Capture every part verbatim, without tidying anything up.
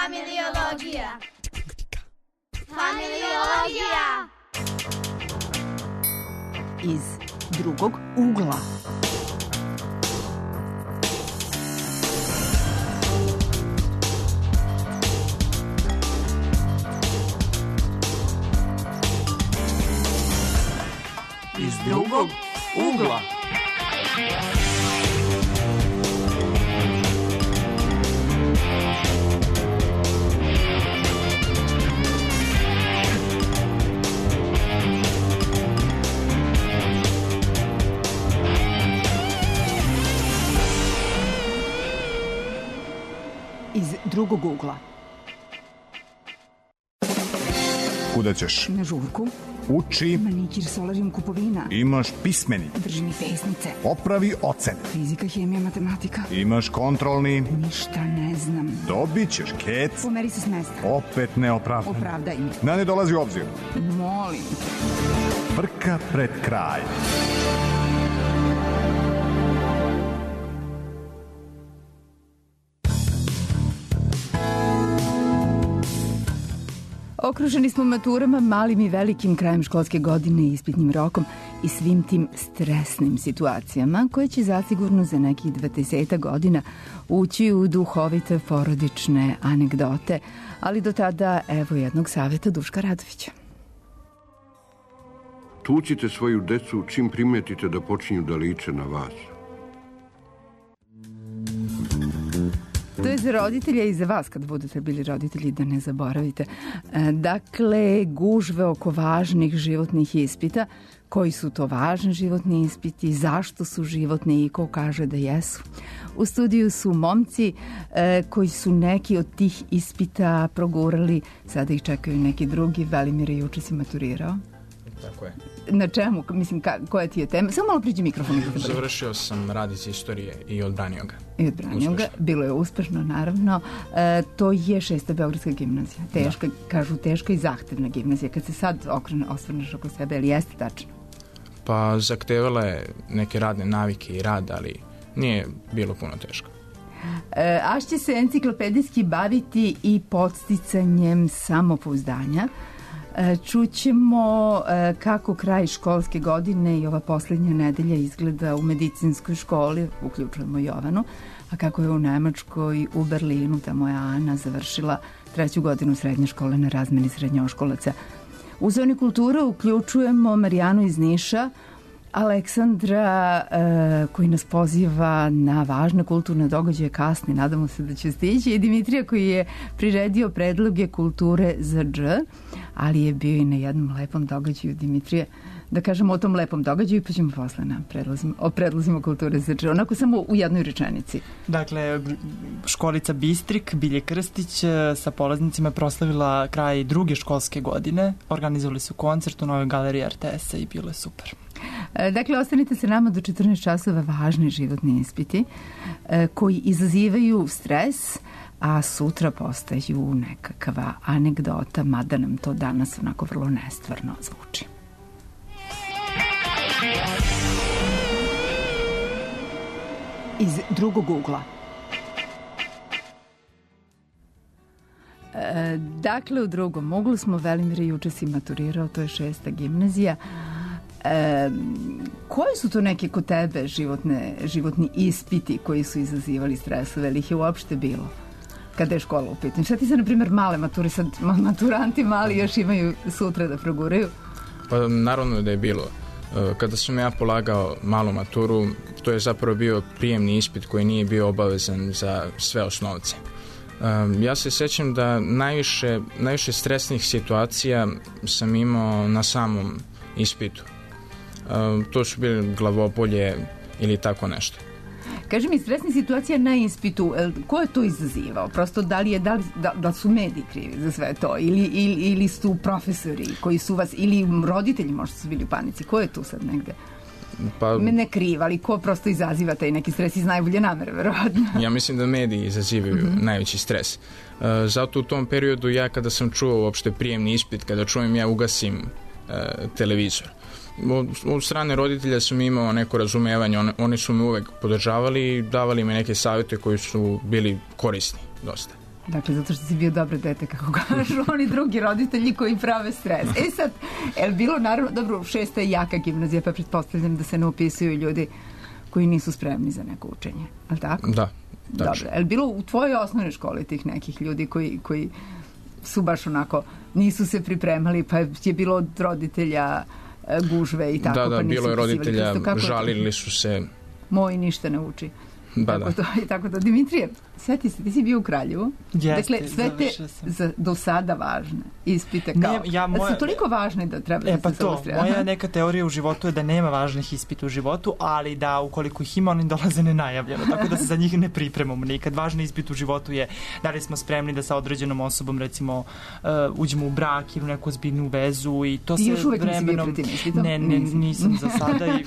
Familiologija. Familiologija. Iz drugog ugla. Iz drugog ugla. Iz drugog ugla. Kuda ćeš? Na žurku. Uči. Manikir, solarijum, kupovina. Imaš pismeni. Drži mi pesnice. Popravi ocene. Fizika, hemija, matematika. Imaš kontrolni. Ništa ne znam. Dobit ćeš kec. Pomeri se s mesta. Opet neopravdano. Opravdaj mi. Da ne dolazi u obzir. Molim te. Frka pred kraj. Okruženi smo maturama, malim i velikim, krajem školske godine, ispitnim rokom i svim tim stresnim situacijama koje će zasigurno za nekih dvadeset godina ući u duhovite porodične anegdote, ali do tada evo jednog savjeta Duška Radovića. Tucite svoju decu čim primetite da počinju da liče na vas. To je za roditelje i za vas kad budete bili roditelji, da ne zaboravite. Dakle, gužve oko važnih životnih ispita. Koji su to važni životni ispiti, zašto su životni i ko kaže da jesu. U studiju su momci e, koji su neki od tih ispita progurali, sada ih čekaju neki drugi. Velimir je juče si maturirao. Tako je. Na čemu? Mislim, ka, koja ti je tema? Samo malo priđi mikrofon. Završio sam rad iz istorije i odbranio ga. I odbranio ga. Bilo je uspešno, naravno. E, to je šesta Beogradska gimnazija. Teška, da. Kažu teška i zahtevna gimnazija. Kad se sad okrene, osvrneš oko sebe, ali jeste tačno? Pa zahtevala je neke radne navike i rad, ali nije bilo puno teško. E, Aš će se enciklopedijski baviti i podsticanjem samopouzdanja. Čućemo kako kraj školske godine i ova poslednja nedelja izgleda u medicinskoj školi, uključujemo Jovanu, a kako je u Nemačkoj, u Berlinu, tamo je Ana završila treću godinu srednje škole na razmeni srednjoškolaca. U zoni kulture uključujemo Marijanu iz Niša, Aleksandra e, koji nas poziva na važne kulturne događaje kasni, nadamo se da će stići, i Dimitrija koji je priredio predloge kulture za dž, ali je bio i na jednom lepom događaju. Dimitrije, da kažemo o tom lepom događaju, pa ćemo posle na predlozima, o predlozima kulture za dž, onako samo u jednoj rečenici. Dakle, školica Bistrik, Bilje Krstić sa polaznicima je proslavila kraj druge školske godine, organizovali su koncert u Novoj galeriji er te es a i bilo je super. Dakle, ostanite se nama do četrnaest časova, važni životni ispiti koji izazivaju stres, a sutra postaju nekakva anegdota, mada nam to danas onako vrlo nestvarno zvuči. Iz drugog ugla. Dakle, u drugom uglu smo, Velimir juče si maturirao, to je šesta gimnazija. E, koji su to neke kod tebe životne, životni ispiti koji su izazivali stresove, ili ih je uopšte bilo kada je škola u pitanju? Šta ti se, na primjer, male maturi, sad maturanti mali još imaju sutra da proguraju? Pa naravno da je bilo. Kada sam ja polagao malu maturu, to je zapravo bio prijemni ispit koji nije bio obavezan za sve osnovce. Ja se sećam da najviše, najviše stresnih situacija sam imao na samom ispitu. To su bili glavobolje ili tako nešto. Kaži mi, stresna situacija na ispitu, ko je to izazivao? Prosto da li, je, da li, da, da su mediji krivi za sve to? Ili, ili, ili su profesori koji su vas, ili roditelji možda su bili u panici? Ko je tu sad negde? Pa, ne kriv, ali ko prosto izaziva taj neki stres iz najbolje namere, verovatno? Ja mislim da mediji izazivaju mm-hmm. najveći stres. Uh, zato u tom periodu ja kada sam čuo uopšte prijemni ispit, kada čujem ja ugasim uh, televizor. Od strane roditelja sam imao neko razumevanje, oni, oni su me uvek podržavali i davali me neke savjete koji su bili korisni dosta. Dakle, zato što si bio dobro dete, kako kažu oni drugi roditelji koji prave stres. E sad, je li bilo, naravno, dobro, šesta je jaka gimnazija, pa pretpostavljam da se ne upisuju ljudi koji nisu spremni za neko učenje, ali tako? Da. Dobro, je li bilo u tvojoj osnovnoj školi tih nekih ljudi koji, koji su baš onako, nisu se pripremali, pa je bilo od roditelja gužve i tako, da, da, pa nisu bilo je roditelja, kako žalili su se. Moj ništa ne uči. Ba, tako, da. to, i tako da, Dimitrije, sveti se, ti si bio u Kraljevu. Jeste, dakle, sve te za, do sada važne ispite kao, ne, ja, moja, da su toliko važne da treba e, da pa se to, moja neka teorija u životu je da nema važnih ispita u životu, ali da ukoliko ih ima, oni dolaze nenajavljeno, tako da se za njih ne pripremamo nikad. Važni ispit u životu je da li smo spremni da sa određenom osobom, recimo, uh, uđemo u brak ili u neku ozbiljnu vezu i to ti se još uvek vremenom... nisi bio pred tim ispitom? Ne, ne, nisam za sada i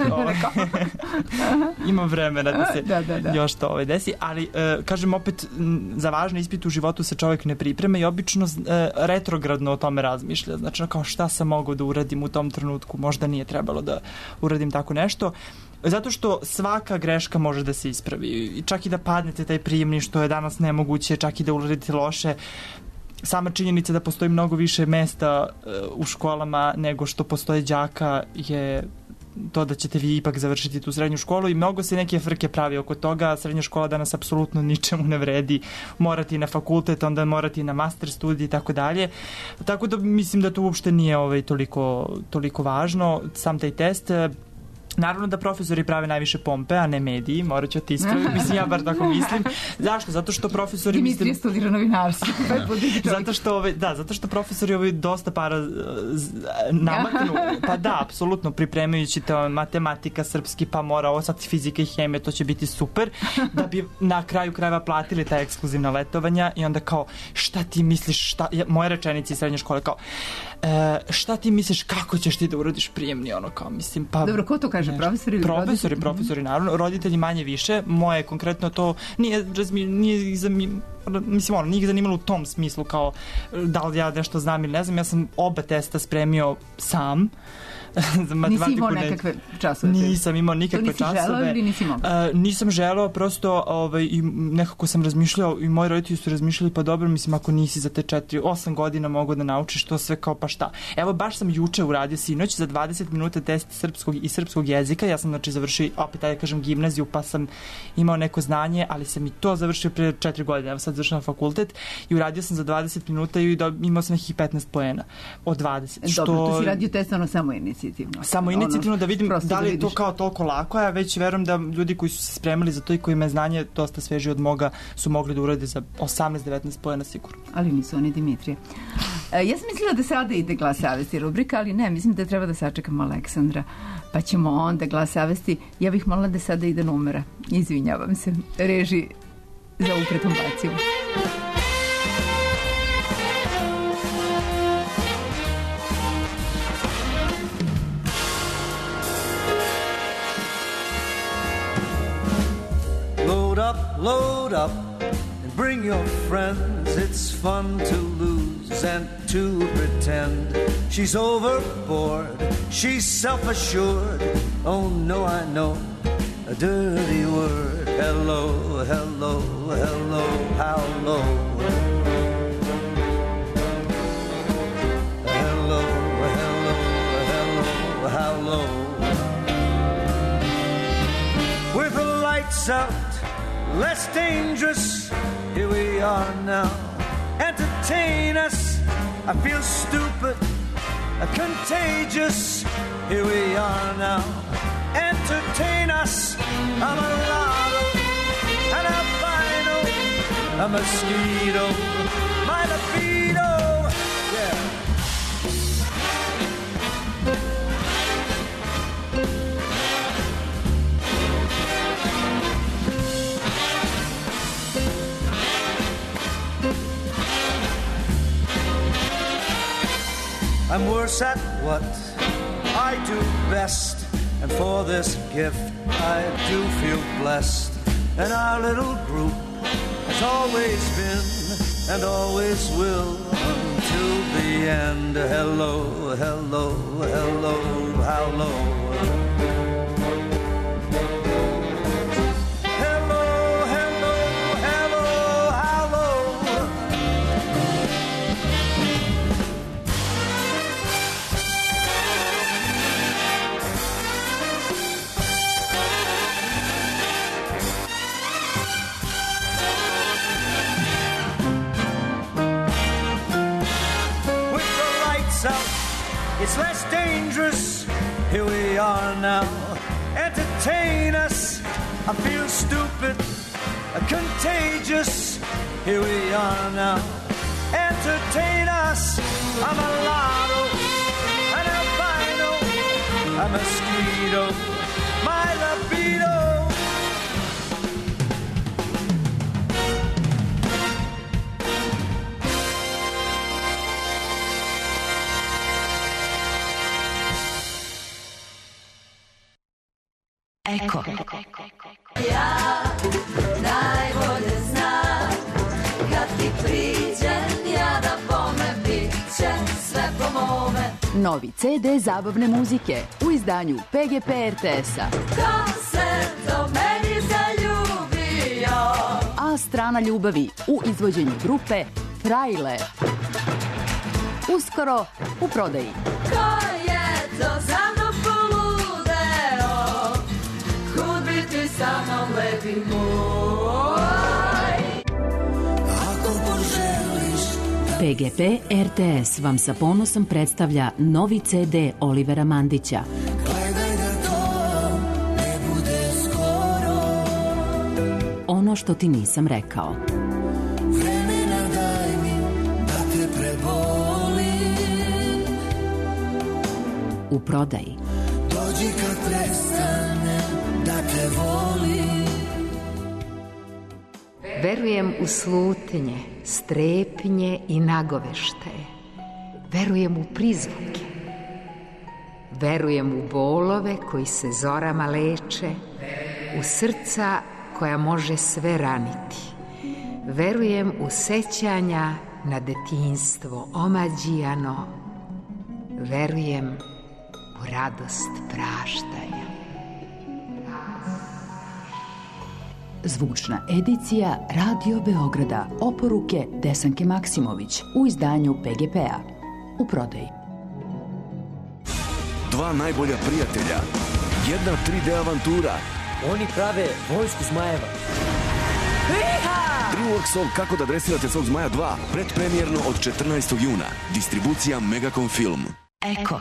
imam vremena da se da, da, da. još to ovaj desi, ali uh, kažem opet, za važne ispite u životu se čovjek ne priprema i obično uh, retrogradno o tome razmišlja. Znači, kao šta sam mogao da uradim u tom trenutku, možda nije trebalo da uradim tako nešto. Zato što svaka greška može da se ispravi. I čak i da padnete taj prijemni, što je danas nemoguće, čak i da uradite loše. Sama činjenica da postoji mnogo više mesta uh, u školama nego što postoje đaka je to da ćete vi ipak završiti tu srednju školu i mnogo se neke frke pravi oko toga. Srednja škola danas apsolutno ničemu ne vredi. Morati na fakultet, onda morati na master studij i tako dalje. Tako da mislim da to uopšte nije ovaj, toliko, toliko važno. Sam taj test... Naravno da profesori prave najviše pompe, a ne mediji, morat ću ti ispraviti, mislim, ja bar tako mislim. Zašto? Zato što profesori... Dimitrije mislim, studira novinarstvo. zato što, ove, da, zato što profesori ove dosta para uh, namaknu, pa da, apsolutno, pripremajući to matematika, srpski, pa mora ovo sad fizika i hemija, to će biti super, da bi na kraju krajeva platili ta ekskluzivna letovanja i onda kao, šta ti misliš, šta, moje rečenice iz srednje škole, kao, e, šta ti misliš, kako ćeš ti da uradiš prijemni, ono kao, mislim, pa... Dobro, ko to kaže? Profesori, profesori, profesori, naravno, roditelji manje više, moje konkretno to nije, razmi, nije za mi, mislim, ono, nije ih zanimalo u tom smislu kao da li ja nešto znam ili ne znam, ja sam oba testa spremio sam. Nisi imao nekakve časove? Nisam imao nikakve časove. To nisi želeo ili nisi mogao? Uh, nisam želeo, prosto ovaj, i nekako sam razmišljao i moji roditelji su razmišljali, pa dobro, mislim, ako nisi za te četiri, osam godina mogu da naučiš to sve, kao pa šta. Evo, baš sam juče uradio sinoć za dvadeset minuta test srpskog i srpskog jezika. Ja sam, znači, završio, opet, ajde kažem, gimnaziju, pa sam imao neko znanje, ali sam i to završio pre četiri godine. Evo, sad završam fakultet i uradio sam za dvadeset minuta i do, imao sam nekih petnaest poena od dvadeset. Dobro, što... tu si radio test ono samo inicijativno. Samo inicijativno da vidim da li je to kao toliko lako, ja već verujem da ljudi koji su se spremali za to i koji imaju znanje dosta sveži od moga su mogli da urade za osamnaest devetnaest poena sigurno. Ali nisu oni, Dimitrije. E, ja sam mislila da sada ide Glas savesti rubrika, ali ne, mislim da treba da sačekamo Aleksandra, pa ćemo onda Glas savesti. Ja bih molila da sada ide numera. Izvinjavam se, reži za ovu pretumbaciju. Load up and bring your friends. It's fun to lose and to pretend. She's overboard, she's self-assured. Oh no, I know a dirty word. Hello, hello, hello, how low. Hello, hello, hello, how low. With the lights out, less dangerous, here we are now. Entertain us, I feel stupid, contagious, here we are now. Entertain us, I'm a lotto, an albino, a mosquito, my libido, yeah. I'm worse at what I do best, and for this gift I do feel blessed. And our little group has always been and always will until the end. Hello, hello, hello, how low. Hello, hello, hello, how low. It's less dangerous. Here we are now. Entertain us. I feel stupid, contagious. Here we are now. Entertain us. I'm a lotto, an albino, a mosquito, my libido. Eko. Ja najbolje znam kad ti priđem ja da bome bit će sve po mome. Novi ce de zabavne muzike u izdanju pe ge pe er te es-a. Ko se to meni zaljubio? A strana ljubavi u izvođenju grupe Frajle. Uskoro u prodaji. Ko je to za mnom poludeo? Kud bi ti sa mnom lepi moj? Ako poželiš pe ge pe er te es vam sa ponosom predstavlja novi ce de Olivera Mandića. Gledaj da to ne bude skoro. Ono što ti nisam rekao. Vremena daj mi da te prebolim. U prodaji. Dođi kad prestane da te volim. Verujem u slutnje, strepnje i nagoveštaje. Verujem u prizvuke. Verujem u bolove koji se zorama leče, u srca koja može sve raniti. Verujem u sećanja na detinjstvo omađijano. Verujem u radost praštanja. Zvučna edicija Radio Beograda, oporuke Desanke Maksimović u izdanju pe ge pe-a. U prodaji. Dva najbolja prijatelja, jedna tri de avantura. Oni prave vojsku zmajeva. Dreamworksov Kako da dresirate svog zmaja dva, predpremjerno od četrnaestog juna. Distribucija Megacom Film. Eko.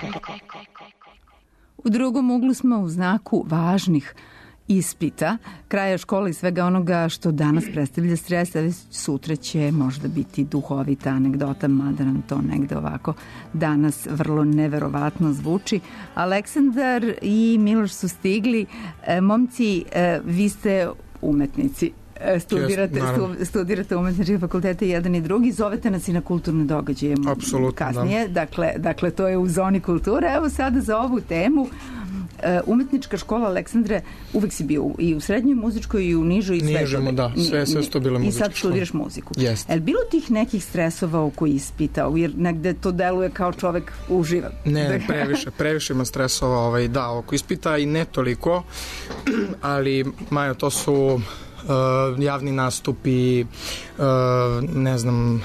U drugom uglu smo u znaku važnih ispita, kraja škole i svega onoga što danas predstavlja stres, a sutra će možda biti duhovita anegdota, mada nam to negde ovako danas vrlo neverovatno zvuči. Aleksandar i Miloš su stigli. E, momci, e, vi ste umetnici. Studirate, stu, studirate umetničke fakultete jedan i drugi, zovete nas i na kulturne događaje kasnije, da. dakle, dakle to je u zoni kulture. Evo sada za ovu temu umetnička škola, Aleksandre, uvek si bio i u srednjoj muzičkoj i u nižoj i sve. Nižemo, da, sve, sve su to bile muzičke škole. I sad studiraš muziku. Jeste. Je li bilo tih nekih stresova oko ispita, jer negde to deluje kao čovek uživa? Ne, previše, previše ima stresova, ovaj, da, oko ispita i ne toliko, ali, Majo, to su uh, javni nastupi, uh, ne znam,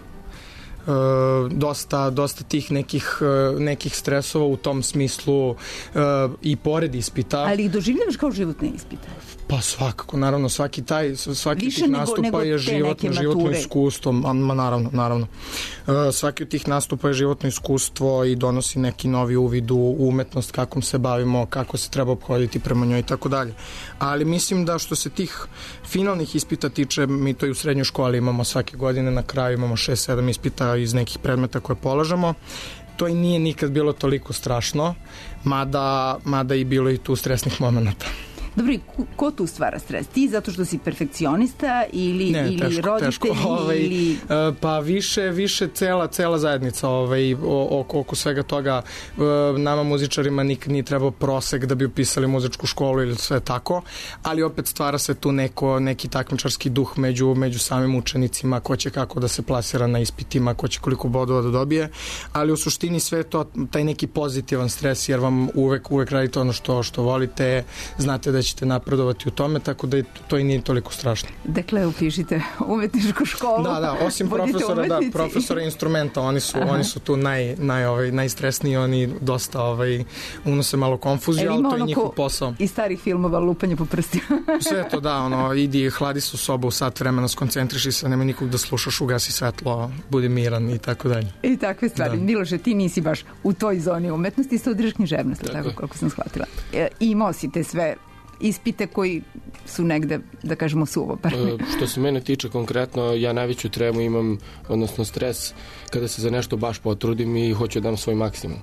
Uh, dosta, dosta tih nekih, uh, nekih stresova u tom smislu uh, i pored ispita. Ali ih doživljavaš kao životne ispite? Pa svakako, naravno, svaki taj, svaki više tih nego, nastupa nego je životno, životno iskustvo, ma, ma naravno, naravno. Uh, svaki od tih nastupa je životno iskustvo i donosi neki novi uvid u umetnost, kako se bavimo, kako se treba obhoditi prema njoj i tako dalje. Ali mislim da što se tih finalnih ispita tiče, mi to i u srednjoj školi imamo svake godine, na kraju imamo šest sedam ispita iz nekih predmeta koje polažemo. To i nije nikad bilo toliko strašno, mada, mada i bilo i tu stresnih momenta. Dobro, i ko tu stvara stres? Ti zato što si perfekcionista ili, ne, ili teško, roditelji? Teško, ovaj, ili... Pa više, više cela, cela zajednica ovaj, oko, oko svega toga. Nama muzičarima nikad nije trebao prosek da bi upisali muzičku školu ili sve tako, ali opet stvara se tu neko, neki takmičarski duh među, među samim učenicima, ko će kako da se plasira na ispitima, ko će koliko bodova da dobije, ali u suštini sve to, taj neki pozitivan stres, jer vam uvek, uvek radite ono što, što volite, znate da da ćete napredovati u tome, tako da to i nije toliko strašno. Dakle, upišite umetničku školu. Da, da, osim profesora, da, profesora instrumenta, oni su, oni su tu naj, naj, ovaj, najstresniji, oni dosta ovaj, unose malo konfuziju, ali to je njihov posao. I starih filmova lupanje po prstima. Sve to, da, ono, idi, hladi se u sobu u sat vremena, skoncentriši se, nema nikog da slušaš, ugasi svetlo, budi miran i tako dalje. I takve stvari. Da. Miloše, ti nisi baš u toj zoni umetnosti, studireš književnost, tako, tako koliko sam shvatila. E, imao si te sve ispite koji su negde, da kažemo, suvoparni. Što se mene tiče konkretno, ja najveću tremu imam, odnosno stres, kada se za nešto baš potrudim i hoću da dam svoj maksimum.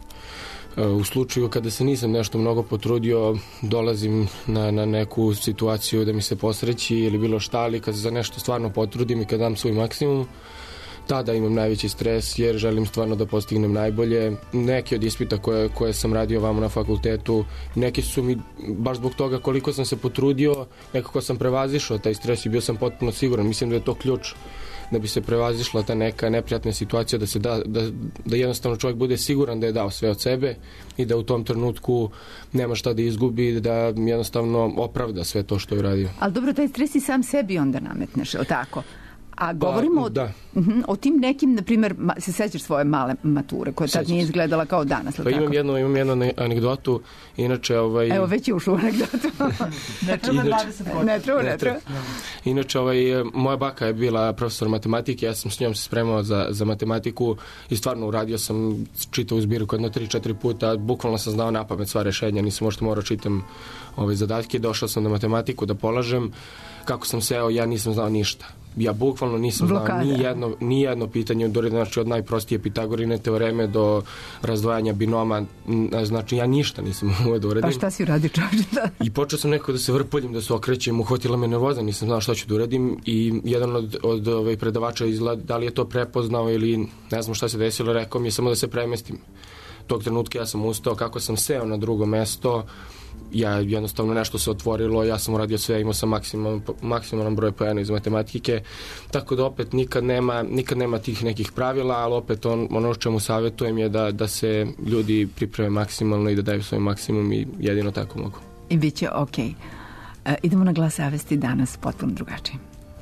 U slučaju kada se nisam nešto mnogo potrudio, dolazim na, na neku situaciju da mi se posreći ili bilo šta, ali kada se za nešto stvarno potrudim i kada dam svoj maksimum, tada imam najveći stres jer želim stvarno da postignem najbolje. Neki od ispita koje, koje sam radio vamo na fakultetu, neki su mi baš zbog toga koliko sam se potrudio, nekako sam prevazišao taj stres i bio sam potpuno siguran. Mislim da je to ključ da bi se prevazišla ta neka neprijatna situacija, da se da, da, da jednostavno čovjek bude siguran da je dao sve od sebe i da u tom trenutku nema šta da izgubi, da jednostavno opravda sve to što je uradio. Ali dobro, taj stres i sam sebi onda nametneš, je li tako? A govorimo pa, o, uh-huh, o tim nekim, na primjer, ma, se sećaš svoje male mature, koja tad nije izgledala kao danas. Pa imam jednu, imam jednu anegdotu, inače... Ovaj, Evo, već je ušao u anegdotu. ne treba dvadeset godina. Ne treba, ne treba. Inače, ovaj, moja baka je bila profesor matematike, ja sam s njom se spremao za, za matematiku i stvarno uradio sam, čitao u zbirku jedno tri četiri puta, bukvalno sam znao napamet sva rešenja, nisam možda morao čitam ove zadatke, došao sam na matematiku da polažem, kako sam seo, ja nisam znao ništa. Ja bukvalno nisam znao ni jedno, ni jedno pitanje, znači od najprostije Pitagorine teoreme do razdvajanja binoma, znači ja ništa nisam mogao da uradim. Pa šta si uradio, čovječe? I počeo sam nekako da se vrpoljim, da se okrećem, uhvatila me nervoza, nisam znao šta ću da uradim i jedan od, od ovaj, predavača izgleda da li je to prepoznao ili ne znam šta se desilo, rekao mi je samo da se premestim. Tog trenutka ja sam ustao, kako sam seo na drugo mesto, ja jednostavno nešto se otvorilo, ja sam uradio sve, imao sam maksimal, maksimalan broj poena iz matematike, tako da opet nikad nema, nikad nema tih nekih pravila, ali opet on, ono čemu savjetujem je da, da se ljudi pripreme maksimalno i da daju svoj maksimum i jedino tako mogu. I bit će okej. Okay. Uh, idemo na Glas savesti danas potpuno drugačije.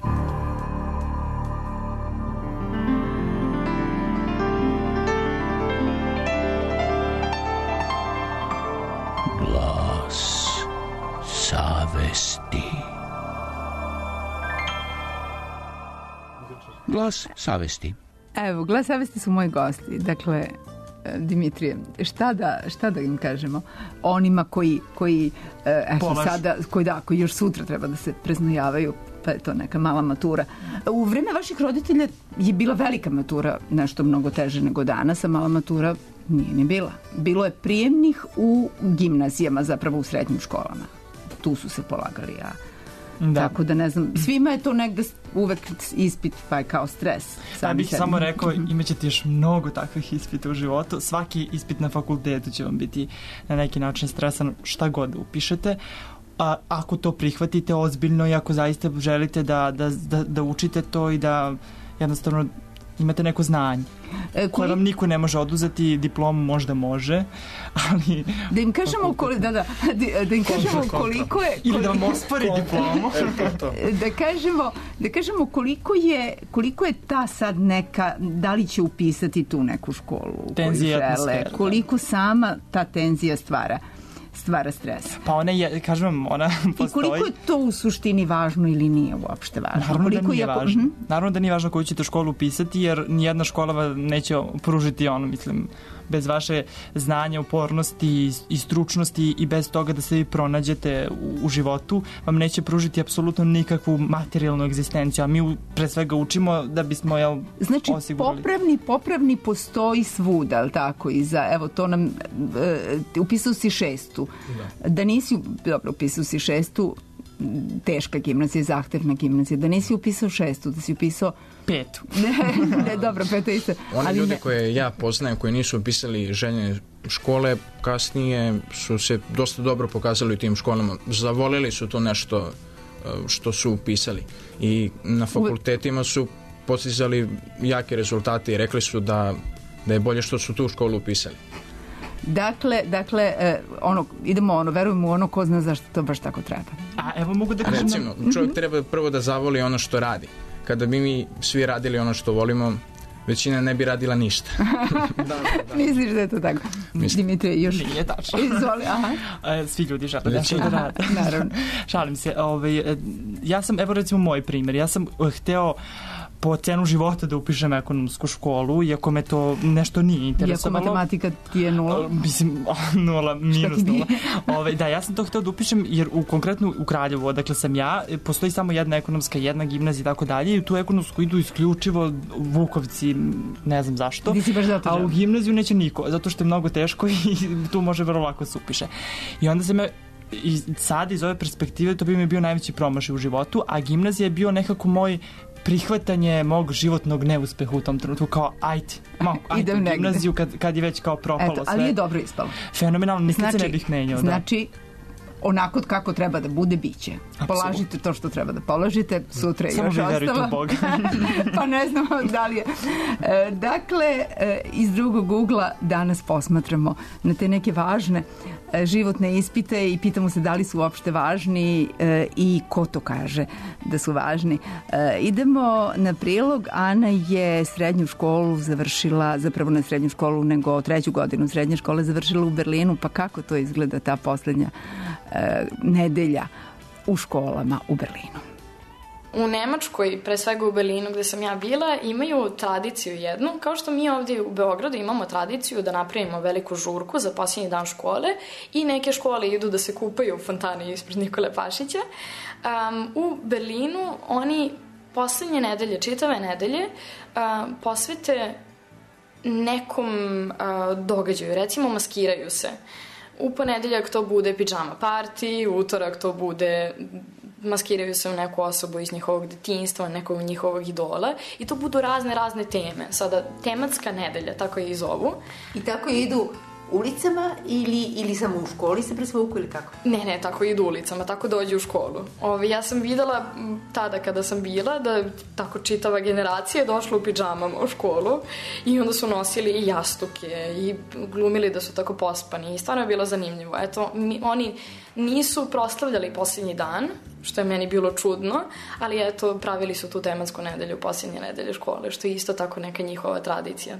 Savesti. Glas savesti. Evo, Glas savesti su moji gosti. Dakle, Dimitrije, šta da, šta da im kažemo onima koji, koji, eto, sada, koji, da, koji još sutra treba da se preznojavaju, pa je to neka mala matura. U vreme vaših roditelja je bila velika matura, nešto mnogo teže nego danas, a mala matura nije ni bila. Bilo je prijemnih u gimnazijama, zapravo u srednjim školama. Tu su se polagali, a da. Tako da ne znam, svima je to negde uvek ispit, pa je kao stres. Ja bih samo rekao, imat ćete još mnogo takvih ispita u životu. Svaki ispit na fakultetu će vam biti na neki način stresan, šta god da upišete. A ako to prihvatite ozbiljno i ako zaista želite da, da, da, da učite to i da jednostavno imate neko znanje e, koje vam niko ne može oduzeti, diplomu možda može, ali... Da im kažemo koliko, da, da, da, da im kažemo koliko je... Ili da vam ospori diplomu. da, kažemo, da kažemo koliko je, koliko je ta sad neka, da li će upisati tu neku školu tenzija koju žele, koliko sama ta tenzija stvara. stvara stres. Pa ona je, kažem, ona postoji. I koliko je to u suštini važno ili nije uopšte važno? Naravno koliko da nije je... važno. Mm-hmm. Naravno da nije važno koju ćete školu upisati, jer nijedna škola neće pružiti ono, mislim, bez vaše znanja, upornosti i stručnosti i bez toga da se vi pronađete u, u životu, vam neće pružiti apsolutno nikakvu materijalnu egzistenciju, a mi pre svega učimo da bismo jel, znači, osigurali. popravni, popravni postoji svuda, ali tako, i za, evo, to nam, e, upisao si šestu. Da, da nisi, dobro, upisao si šestu, teška gimnazija, zahtevna gimnazija, da nisi upisao šestu, da si upisao petu. ne, ne, dobro, peta isto. Oni ali ljudi ne... koje ja poznajem, koji nisu upisali željene škole, kasnije su se dosta dobro pokazali u tim školama. Zavoleli su to nešto što su upisali. I na fakultetima su postizali jake rezultate i rekli su da, da je bolje što su tu školu upisali. Dakle, dakle e, ono, idemo ono, verujemo u ono ko zna zašto to baš tako treba. A evo mogu da kažem... Recimo, čovjek treba prvo da zavoli ono što radi. Kada bi mi svi radili ono što volimo, većina ne bi radila ništa. da, da, da. Misliš da je to tako? Dimitri, još... Nije tačno. Izvoli, aha. Svi ljudi žele nešto da rade. Naravno. Šalim se. Ovaj, ja sam, evo recimo moj primjer, ja sam hteo po cenu života da upišem ekonomsku školu, iako me to nešto nije interesovalo. Iako matematika ti je nula? Mislim, nula, minus nula. Ove, da, ja sam to hteo da upišem, jer u, konkretno u Kraljevu, odakle sam ja, postoji samo jedna ekonomska, jedna gimnazija i tako dalje, i u tu ekonomsku idu isključivo Vukovci, ne znam zašto. Ti si baš zato a u gimnaziju neće niko, zato što je mnogo teško i tu može vrlo lako se upiše. I onda sam ja i sad iz ove perspektive to bi mi bio najveći promašaj u životu, a gimnazija je bio nekako moj prihvatanje mog životnog neuspeha u tom trenutku, kao ajde, malo, ajde u gimnaziju kad, kad je već kao propalo. Eto, sve. Ali je dobro ispalo. Fenomenalno, nikad znači, se ne bih menjao. Znači, da. Onako kako treba da bude, bit će. Polažite to što treba da položite, sutra je još ostalo. Samo vi verujte u Boga. Pa ne znamo da li je. E, dakle, e, iz drugog ugla danas posmatramo na te neke važne e, životne ispite i pitamo se da li su uopšte važni e, i ko to kaže da su važni. E, idemo na prilog. Ana je srednju školu završila, zapravo ne srednju školu, nego treću godinu srednje škole završila u Berlinu, pa kako to izgleda ta poslednja e, nedelja u školama u Berlinu? U Nemačkoj, pre svega u Berlinu gde sam ja bila, imaju tradiciju jednu, kao što mi ovdje u Beogradu imamo tradiciju da napravimo veliku žurku za posljednji dan škole i neke škole idu da se kupaju u fontani ispred Nikole Pašića. Um, u Berlinu oni posljednje nedelje, čitave nedelje, uh, posvete nekom uh, događaju, recimo maskiraju se. U ponedeljak to bude pidžama party, u utorak to bude maskiraju se u neku osobu iz njihovog detinjstva, nekog njihovog idola i to budu razne, razne teme. Sada, tematska nedelja, tako je i zovu. I tako idu ulicama ili, ili samo u školi se presvuku ili kako? Ne, ne, tako idu ulicama, tako dođu u školu. Ove, ja sam videla tada kada sam bila da tako čitava generacija je došla u pidžamama u školu i onda su nosili i jastuke i glumili da su tako pospani i stvarno je bilo zanimljivo. Eto, mi, oni nisu proslavljali posljednji dan, što je meni bilo čudno, ali eto, pravili su tu tematsku nedelju, posljednje nedelje škole, što je isto tako neka njihova tradicija.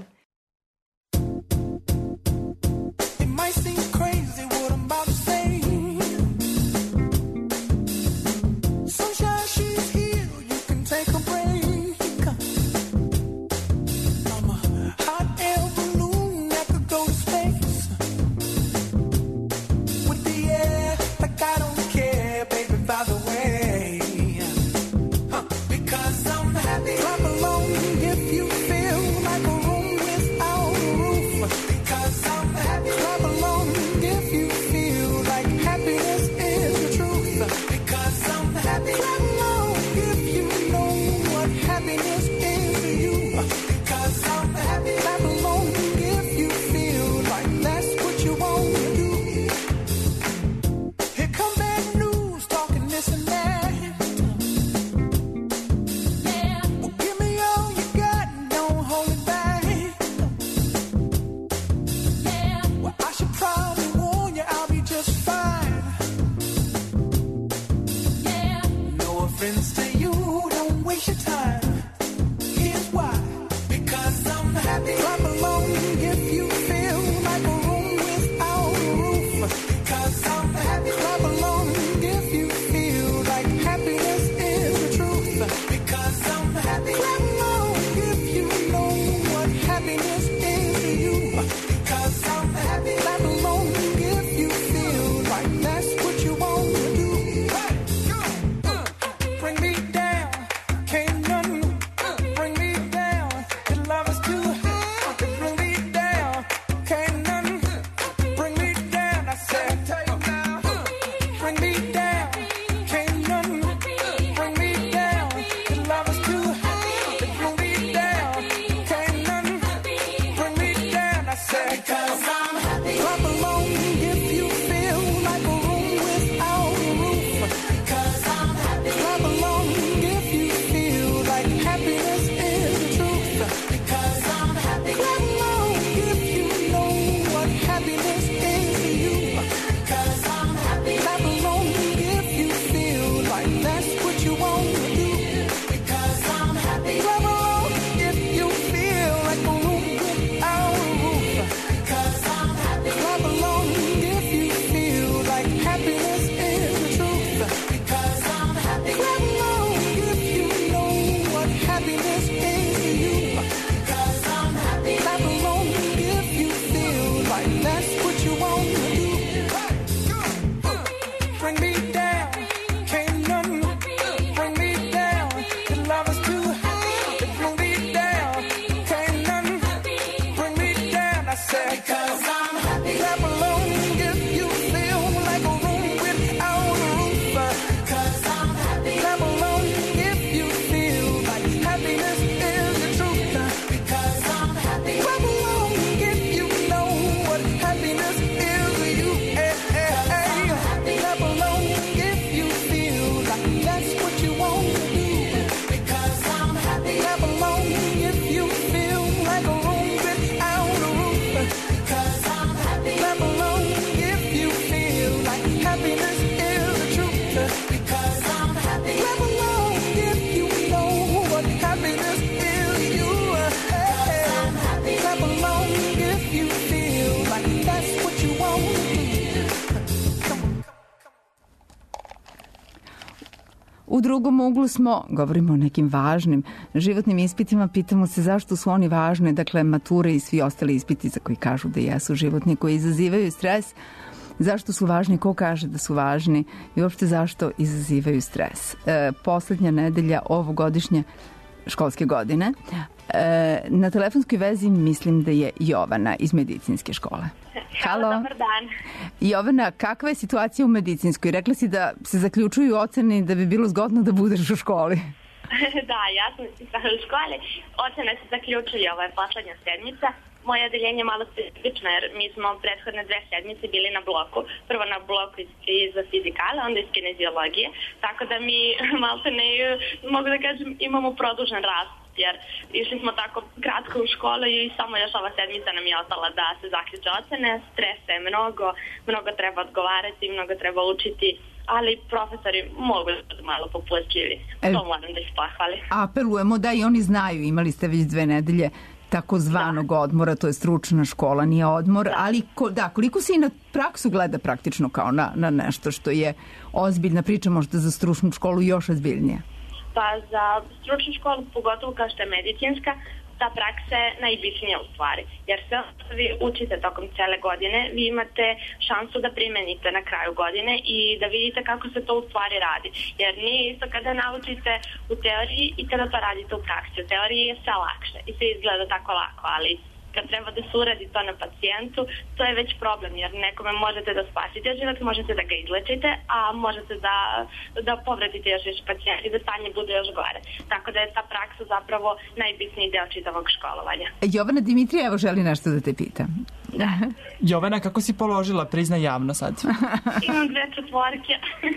U drugom uglu smo, govorimo o nekim važnim životnim ispitima, pitamo se zašto su oni važni, dakle mature i svi ostali ispiti za koji kažu da jesu životni, koji izazivaju stres, zašto su važni, ko kaže da su važni i uopšte zašto izazivaju stres. E, poslednja nedelja ovogodišnje školske godine. E, na telefonskoj vezi mislim da je Jovana iz medicinske škole. Halo, dobar dan. Jovana, kakva je situacija u medicinskoj? Rekla si da se zaključuju ocene da bi bilo zgodno da budeš u školi. Da, ja sam u školi. Ocene se zaključuju, ovo je poslednja sedmica. Moje odeljenje je malo specifično jer mi smo prethodne dve sedmice bili na bloku. Prvo na bloku iz, iz fizikale, onda iz kineziologije. Tako da mi malo ne, mogu da kažem, imamo produžen rast. Jer išli smo tako kratko u školu i samo još ova sedmica nam je ostala da se zaključe ocene. Stresa je mnogo, mnogo treba odgovarati, mnogo treba učiti, ali profesori mogu da budu malo popustljivi. E, to moram da ih pohvalim. Apelujemo da i oni znaju, imali ste već dve nedelje takozvanog da. odmora, to je stručna škola, nije odmor, da. ali ko, da, koliko se i na praksu gleda praktično kao na, na nešto što je ozbiljna priča, možda za stručnu školu još ozbiljnije? Pa za stručnu školu, pogotovo kao što je medicinska, ta praksa je najbitnija u stvari. Jer sve što vi učite tokom cele godine, vi imate šansu da primenite na kraju godine i da vidite kako se to u stvari radi. Jer nije isto kada naučite u teoriji i kada to radite u praksi. U teoriji je sve lakše i sve izgleda tako lako, ali kad treba da se uradi to na pacijentu, to je već problem, jer nekome možete da spasite život, možete da ga izlečite, a možete da, da povredite još više pacijenta i da stanje bude još gore. Tako da je ta praksa zapravo najbitniji deo čitavog školovanja. Jovana, Dimitrija, evo želi nešto da te pitam. Da. Jovana, kako si položila? Priznaj javno sad. Imam dve četvorke.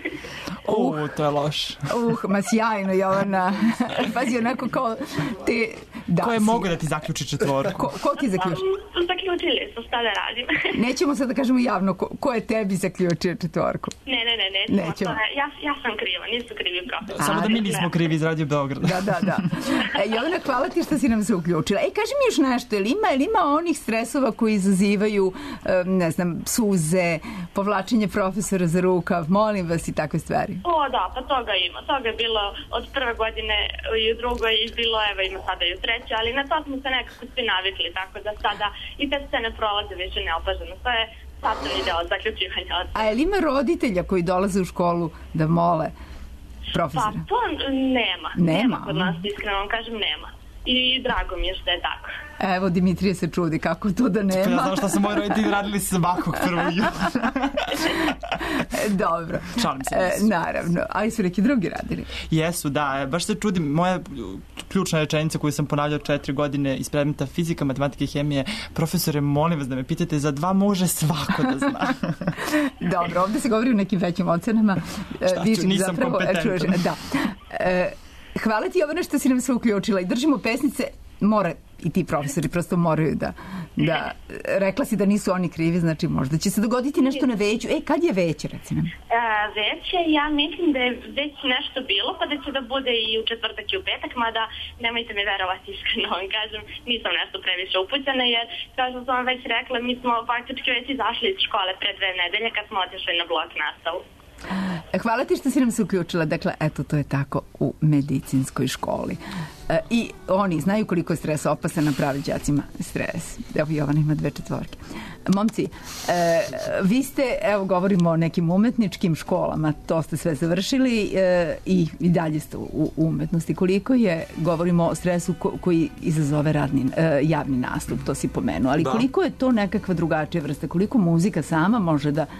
Uh, to je loš. Uh, ma sjajno, Jovana. Pazi, onako kao te... Da, ko je mogu da ti zaključi četvorku? Ko, ko ti zaključi? Um, zaključili su, šta da radim? Nećemo sad da kažemo javno ko, ko je tebi zaključio četvorku. Ne, ne, ne, nećemo. nećemo. Je, ja, ja sam kriva, nisu krivi profesor. Samo da mi nismo krivi iz Radio Beograda. Da, da, da. E, Jovana, hvala ti što si nam se uključila. E, kaži mi još nešto, je li ima, je li ima onih stresova koji izazivaju, ne znam, suze, povlačenje profesora za rukav, molim vas i takve stvari? O, da, pa toga ima. Toga je bilo od prve godine i u drugoj i bilo, evo, ima sada i u treće, ali na to smo se nekako svi navikli, tako da sada i te scene prolaze više neopaženo. To je sastavni deo zaključivanja. A je li ima roditelja koji dolaze u školu da mole profesora? Pa to nema. Nema? Nema kod nas, iskreno vam kažem, nema. I drago mi je što je tako. Evo, Dimitrije se čudi kako to da nema. Ja znam što su moji roditelji radili svakog prvog jutra. Dobro. Šalim se. E, naravno. Ali su neki drugi radili. Jesu, da. Baš se čudim. Moja ključna rečenica koju sam ponavljao četiri godine iz predmeta fizika, matematike i hemije, profesore, molim vas da me pitate, za dva može svako da zna. Dobro, ovde se govori o nekim većim ocenama. Šta ću, nisam zapravo, kompetentan. Da. E, hvala ti, Jovana, što si nam se uključila i držimo pesnice. Mora i ti profesori prosto moraju da, da rekla si da nisu oni krivi, znači možda će se dogoditi nešto na veću. E, kad je veće, reci nam? E, veće, ja mislim da je već nešto bilo, pa da će da bude i u četvrtak i u petak, mada nemojte mi verovati, iskreno vam kažem, nisam nešto previše upućena, jer kao što sam vam već rekla, mi smo faktički već izašli iz škole pre dve nedelje kad smo otišli na blok nastavu. Hvala ti što si nam se uključila. Dakle, eto, to je tako u medicinskoj školi. E, I oni znaju koliko je stres opasan, na pravi đacima stres. Evo, Jovana ima dve četvorke. Momci, e, vi ste, evo, govorimo o nekim umetničkim školama, to ste sve završili e, i, i dalje ste u, u umetnosti. Koliko je, govorimo o stresu ko, koji izazove radni, e, javni nastup, to si pomenuo, ali da. Koliko je to nekakva drugačija vrsta, koliko muzika sama može da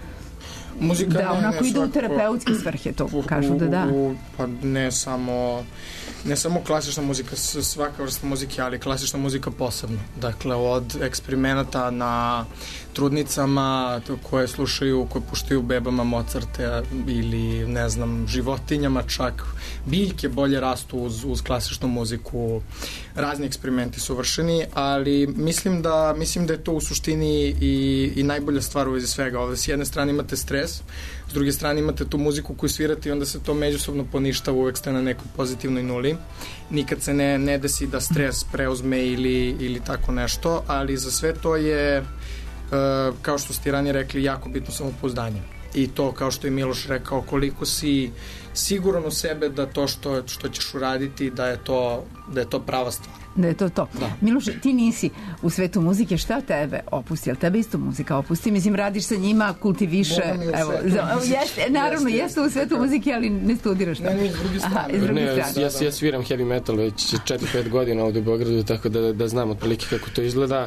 Muzika da, ne, onako ne, ide u terapeutske svrhe, to u, kažu da da. U, pa ne samo, ne samo klasična muzika, svaka vrsta muzike, ali klasična muzika posebno. Dakle, od eksperimenata na trudnicama koje slušaju, koje puštaju bebama Mozarta ili, ne znam, životinjama čak. Biljke bolje rastu uz, uz klasičnu muziku. Razni eksperimenti su vršeni, ali mislim da, mislim da je to u suštini i, i najbolja stvar u vezi svega. Ovde s jedne strane imate stres, s druge strane imate tu muziku koju svirate i onda se to međusobno poništava, uvek ste na nekoj pozitivnoj nuli. Nikad se ne, ne desi da stres preuzme ili, ili tako nešto, ali za sve to je, uh, kao što ste ranije rekli, jako bitno samopouzdanje. i to, kao što je Miloš rekao, koliko si siguran u sebe da to što, što ćeš uraditi, da je to, da je to prava stvar. Da je to to. Da. Miloš, ti nisi u svetu muzike, šta tebe opusti? Jel tebe isto muzika opusti? Mislim, radiš sa njima, kultiviše, evo, jeste, naravno, jeste u svetu muzike, ali ne studiraš tamo. Ne, ne, iz druge strane. Aha, ne, ja, ja sviram heavy metal već četiri pet godina ovde u Beogradu, tako da, da znam otprilike kako to izgleda.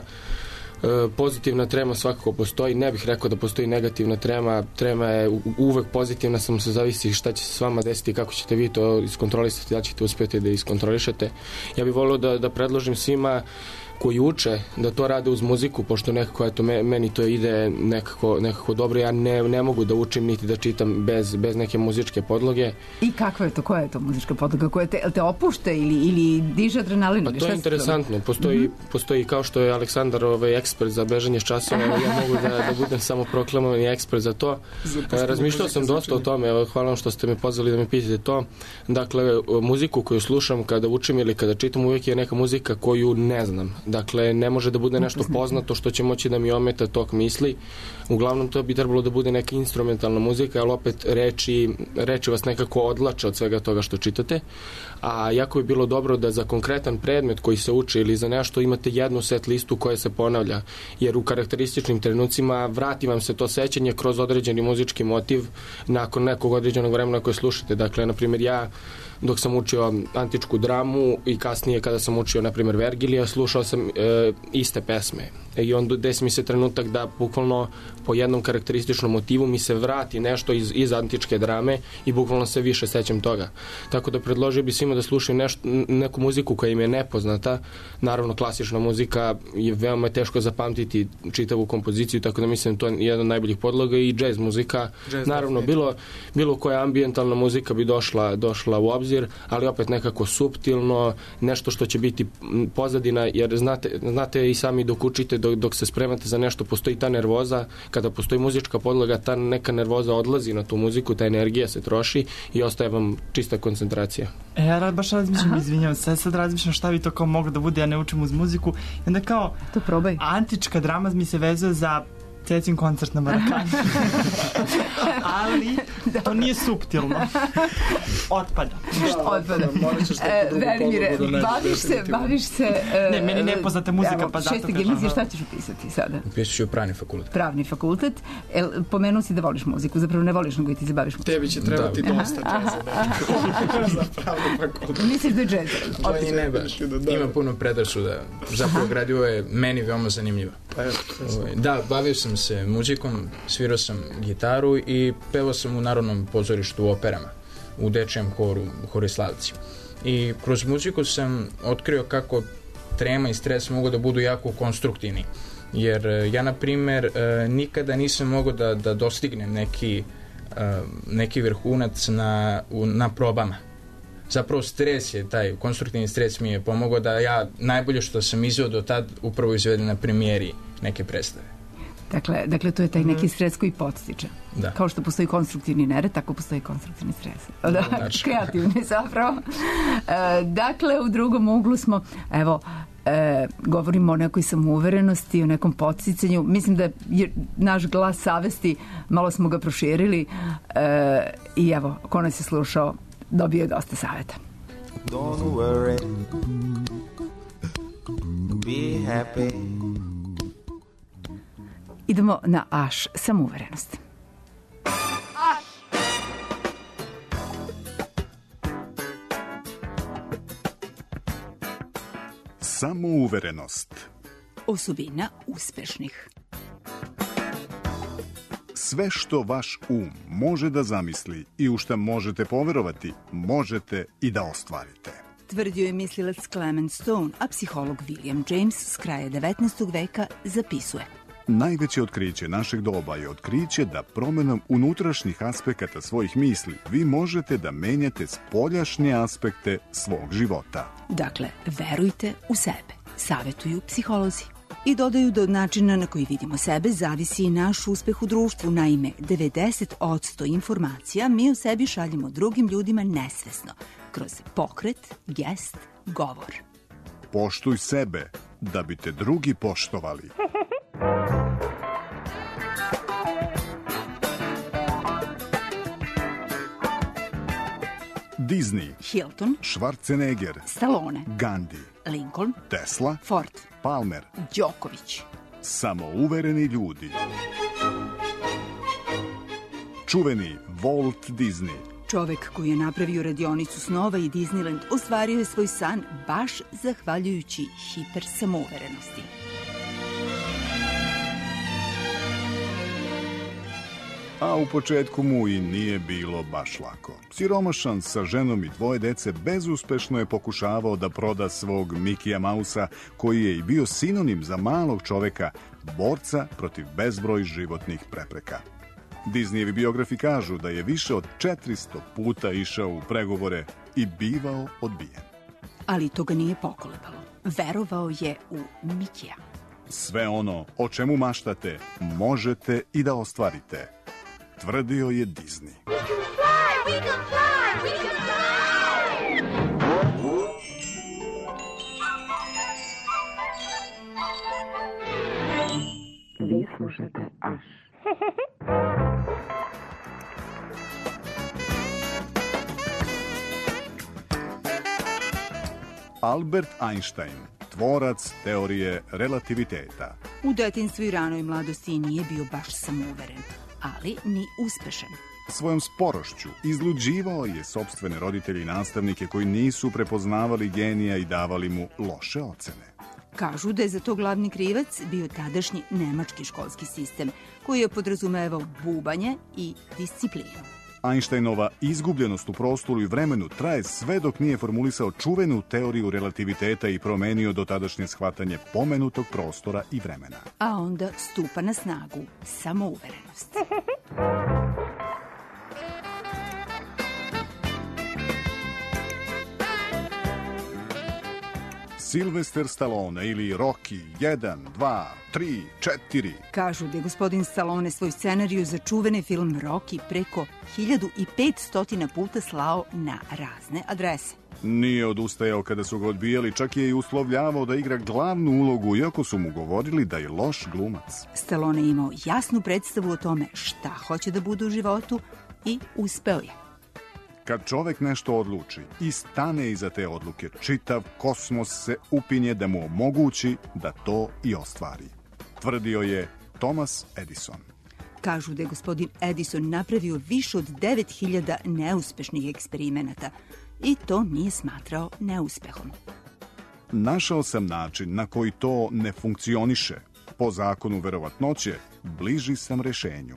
Pozitivna trema svakako postoji, ne bih rekao da postoji negativna trema, trema je uvek pozitivna, samo se zavisi šta će se s vama desiti i kako ćete vi to iskontrolisati, da ćete uspjeti da iskontrolišete. Ja bih volio da, da predložim svima koji uče da to rade uz muziku, pošto nekako, eto, meni to ide nekako, nekako dobro, ja ne, ne mogu da učim niti da čitam bez, bez neke muzičke podloge. I kakva je to, koja je to muzička podloga, koja te, te opušta ili, ili diže adrenalin? Pa to je interesantno, postoji, mm-hmm. postoji kao što je Aleksandar ovaj, ekspert za bežanje s časova, ja mogu da, da budem samo proklamovani ekspert za to. Za razmišljao sam dosta o tome, evo, hvala vam što ste me pozvali da me pitate to. Dakle, muziku koju slušam kada učim ili kada čitam, uvijek je neka muzika koju ne znam. Dakle, ne može da bude nešto poznato što će moći da mi ometa tok misli. Uglavnom, to bi trebalo da bude neka instrumentalna muzika, ali opet reči, reči vas nekako odlače od svega toga što čitate. A jako bi bilo dobro da za konkretan predmet koji se uči ili za nešto imate jednu set listu koja se ponavlja. Jer u karakterističnim trenucima vrati vam se to sećanje kroz određeni muzički motiv nakon nekog određenog vremena koje slušate. Dakle, na primjer, ja dok sam učio antičku dramu i kasnije kada sam učio, na primjer, Vergilija, slušao sam e, iste pesme. E, I onda desi mi se trenutak da bukvalno po jednom karakterističnom motivu mi se vrati nešto iz, iz antičke drame i bukvalno se više sećam toga. Tako da predložio bi svima da slušaju nešto, neku muziku koja im je nepoznata. Naravno, klasična muzika je veoma teško zapamtiti čitavu kompoziciju, tako da mislim to je jedan od najboljih podloga i jazz muzika. Jazz, naravno, bilo, bilo koja ambijentalna muzika bi došla, došla u obzir, ali opet nekako suptilno, nešto što će biti pozadina, jer znate, znate i sami dok učite, dok, dok se spremate za nešto, postoji ta nervoza, kada postoji muzička podloga, ta neka nervoza odlazi na tu muziku, ta energija se troši i ostaje vam čista koncentracija. E, ja baš razmišljam, izvinjam se, sad razmišljam šta bi to kao moglo da bude, ja ne učim uz muziku, i onda kao, to probaj. Antička drama mi se vezuje za Cecin koncert na Marakani. Ali to nije suptilno. Otpada. Otpada. E, Velimire, baviš se, baviš se... E, ne, meni ne poznate muzika, evo, pa zato kažem. Šeste gimnazije, šta ćeš upisati sada? Upisat ću pravni fakultet. Pravni fakultet. El, pomenuo si da voliš muziku, zapravo ne voliš, nego i ti se baviš muziku. Tebi će trebati da. dosta džeza. Za pravni fakultet. Misliš da je džez? Ne baš. Ima puno predrasuda. Zapravo gradivo je meni veoma zanimljivo. Da, bavio sam se muzikom, svirao sam gitaru i pevao sam u Narodnom pozorištu u operama, u dečijem horu, u Horislavci. I kroz muziku sam otkrio kako trema i stres mogu da budu jako konstruktivni. Jer ja, na primer, nikada nisam mogao da, da dostignem neki, neki vrhunac na, na probama. Zapravo stres je, taj konstruktivni stres mi je pomogao da ja najbolje što sam izveo do tad upravo izvedem na premijeri neke predstave. Dakle, dakle, to je taj neki stres koji podstiče. Da. Kao što postoji konstruktivni nered, tako postoji konstruktivni stres. Da, kreativni zapravo. E, dakle, u drugom uglu smo, evo, e, govorimo o nekoj samouverenosti, o nekom podsticanju. Mislim da je naš glas savesti, malo smo ga proširili e, i evo, ko nas je slušao, dobio je dosta saveta. Don't worry, be happy. Idemo na Aš, samouverenost. Samouverenost. Osobina uspešnih. Sve što vaš um može da zamisli i u šta možete poverovati, možete i da ostvarite. Tvrdio je mislilac Clement Stone, a psiholog William James s kraja devetnaestog veka zapisuje. Najveće otkriće našeg doba je otkriće da promenom unutrašnjih aspekata svojih misli vi možete da menjate spoljašnje aspekte svog života. Dakle, verujte u sebe, savetuju psiholozi. I dodaju da od načina na koji vidimo sebe zavisi i naš uspeh u društvu. Naime, devedeset posto informacija mi u sebi šaljemo drugim ljudima nesvesno, kroz pokret, gest, govor. Poštuj sebe, da bi te drugi poštovali. Disney, Hilton, Schwarzenegger, Stallone, Gandhi, Lincoln, Tesla, Ford, Palmer, Đoković. Samouvereni ljudi. Čuveni Walt Disney. Čovek koji je napravio radionicu snova i Disneyland ostvario je svoj san baš zahvaljujući hiper samouverenosti. A u početku mu i nije bilo baš lako. Siromašan sa ženom i dvoje dece bezuspešno je pokušavao da proda svog Mikija Mausa, koji je i bio sinonim za malog čoveka, borca protiv bezbroj životnih prepreka. Disneyevi biografi kažu da je više od četiristo puta išao u pregovore i bivao odbijen. Ali to ga nije pokolebalo. Verovao je u Mikija. Sve ono o čemu maštate možete i da ostvarite, tvrdio je Disney. We can fly, we can fly, we can fly! Vi slušate Aš. Albert Einstein, tvorac teorije relativiteta. U detinjstvu i ranoj mladosti nije bio baš samouveren, ali ni uspešan. Svojom sporošću izluđivao je sopstvene roditelje i nastavnike koji nisu prepoznavali genija i davali mu loše ocene. Kažu da je za to glavni krivac bio tadašnji nemački školski sistem, koji je podrazumevao bubanje i disciplinu. Einsteinova izgubljenost u prostoru i vremenu traje sve dok nije formulisao čuvenu teoriju relativiteta i promenio dotadašnje shvatanje pomenutog prostora i vremena. A onda stupa na snagu samouverenost. Sylvester Stallone ili Rocky jedan, dva, tri, četiri. Kažu da je gospodin Stallone svoj scenariju za čuveni film Rocky preko hiljadu petsto puta slao na razne adrese. Nije odustajao kada su ga odbijali, čak je i uslovljavao da igra glavnu ulogu, iako su mu govorili da je loš glumac. Stallone je imao jasnu predstavu o tome šta hoće da bude u životu i uspeo je. Kad čovek nešto odluči i stane iza te odluke, čitav kosmos se upinje da mu omogući da to i ostvari, tvrdio je Thomas Edison. Kažu da je gospodin Edison napravio više od devet hiljada neuspešnih eksperimenata i to nije smatrao neuspehom. Našao sam način na koji to ne funkcioniše. Po zakonu verovatnoće, bliži sam rešenju.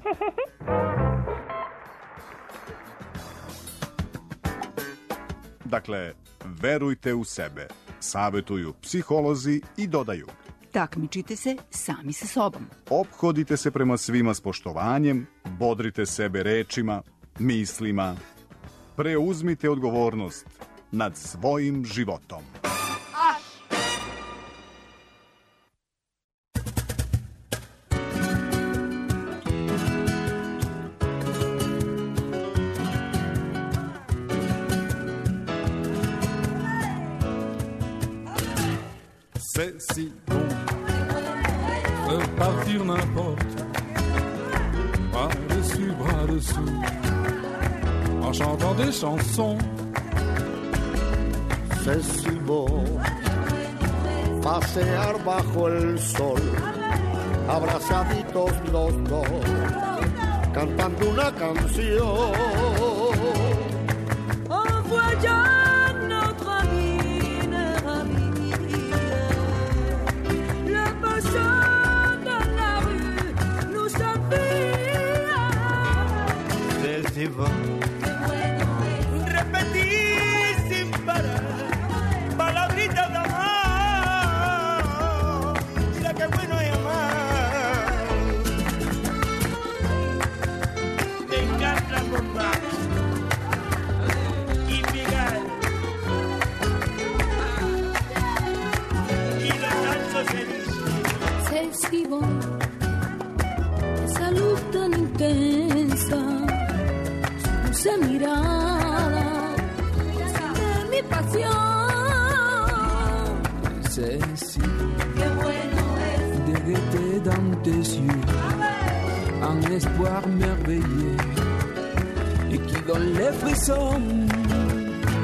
Dakle, verujte u sebe, savetuju psiholozi i dodaju. Takmičite se sami sa sobom. Ophodite se prema svima s poštovanjem, bodrite sebe rečima, mislima. Preuzmite odgovornost nad svojim životom. C'est si bon de partir n'importe, bras dessus, bras dessous, en chantant des chansons. C'est si beau pasear bajo el sol, abrazaditos los dos, cantando una canción. En voyant notre ami repetí sin parar palabritas de amor. Mira qué bueno es amar. Me encanta comprar y pegar y la danza feliz. C'est si bon, esa luz tan intensa, esa mirada de mi pasión. C'est si Qué bueno es de gaieté dans tes yeux, un espoir merveilleux et qui donne les frissons.